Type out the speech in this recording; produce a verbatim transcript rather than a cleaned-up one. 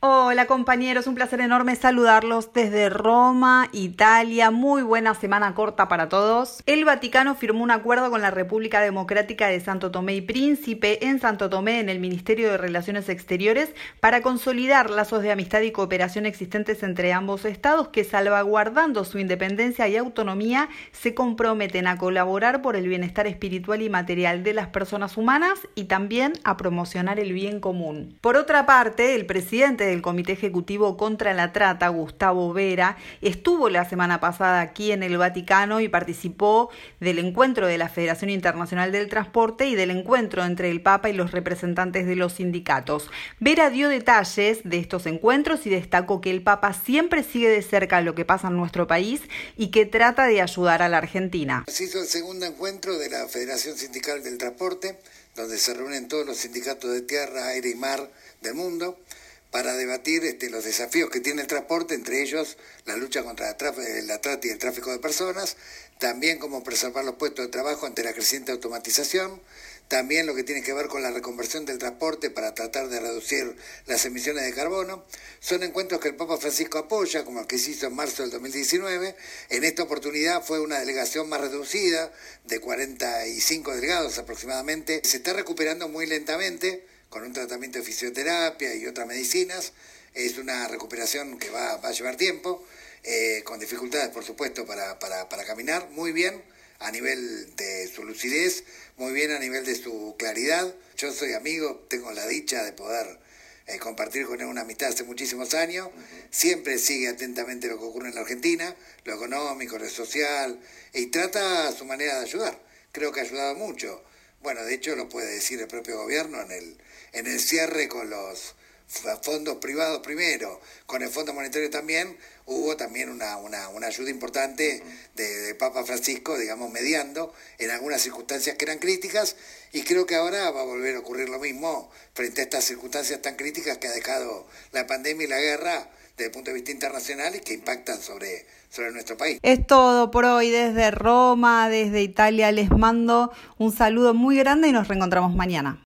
Hola compañeros, un placer enorme saludarlos desde Roma, Italia. Muy buena semana corta para todos. El Vaticano firmó un acuerdo con la República Democrática de Santo Tomé y Príncipe en Santo Tomé en el Ministerio de Relaciones Exteriores para consolidar lazos de amistad y cooperación existentes entre ambos estados que, salvaguardando su independencia y autonomía, se comprometen a colaborar por el bienestar espiritual y material de las personas humanas y también a promocionar el bien común. Por otra parte, el presidente del Comité Ejecutivo contra la Trata, Gustavo Vera, estuvo la semana pasada aquí en el Vaticano y participó del encuentro de la Federación Internacional del Transporte y del encuentro entre el Papa y los representantes de los sindicatos. Vera dio detalles de estos encuentros y destacó que el Papa siempre sigue de cerca lo que pasa en nuestro país y que trata de ayudar a la Argentina. Se hizo el segundo encuentro de la Federación Sindical del Transporte, donde se reúnen todos los sindicatos de tierra, aire y mar del mundo, para debatir este, los desafíos que tiene el transporte, entre ellos la lucha contra la, traf- la trata y el tráfico de personas, también cómo preservar los puestos de trabajo ante la creciente automatización, también lo que tiene que ver con la reconversión del transporte para tratar de reducir las emisiones de carbono. Son encuentros que el Papa Francisco apoya, como el que se hizo en marzo del dos mil diecinueve. En esta oportunidad fue una delegación más reducida, de cuarenta y cinco delegados aproximadamente. Se está recuperando muy lentamente, con un tratamiento de fisioterapia y otras medicinas. Es una recuperación que va, va a llevar tiempo, eh, con dificultades, por supuesto, para, para, para caminar muy bien a nivel de su lucidez, muy bien a nivel de su claridad. Yo soy amigo, tengo la dicha de poder eh, compartir con él una amistad hace muchísimos años. Siempre sigue atentamente lo que ocurre en la Argentina, lo económico, lo social, y trata a su manera de ayudar. Creo que ha ayudado mucho. Bueno, de hecho lo puede decir el propio gobierno en el, en el cierre con los fondos privados primero, con el Fondo Monetario también, hubo también una, una, una ayuda importante de, de Papa Francisco, digamos, mediando en algunas circunstancias que eran críticas, y creo que ahora va a volver a ocurrir lo mismo frente a estas circunstancias tan críticas que ha dejado la pandemia y la guerra desde el punto de vista internacional y que impactan sobre, sobre nuestro país. Es todo por hoy desde Roma, desde Italia. Les mando un saludo muy grande y nos reencontramos mañana.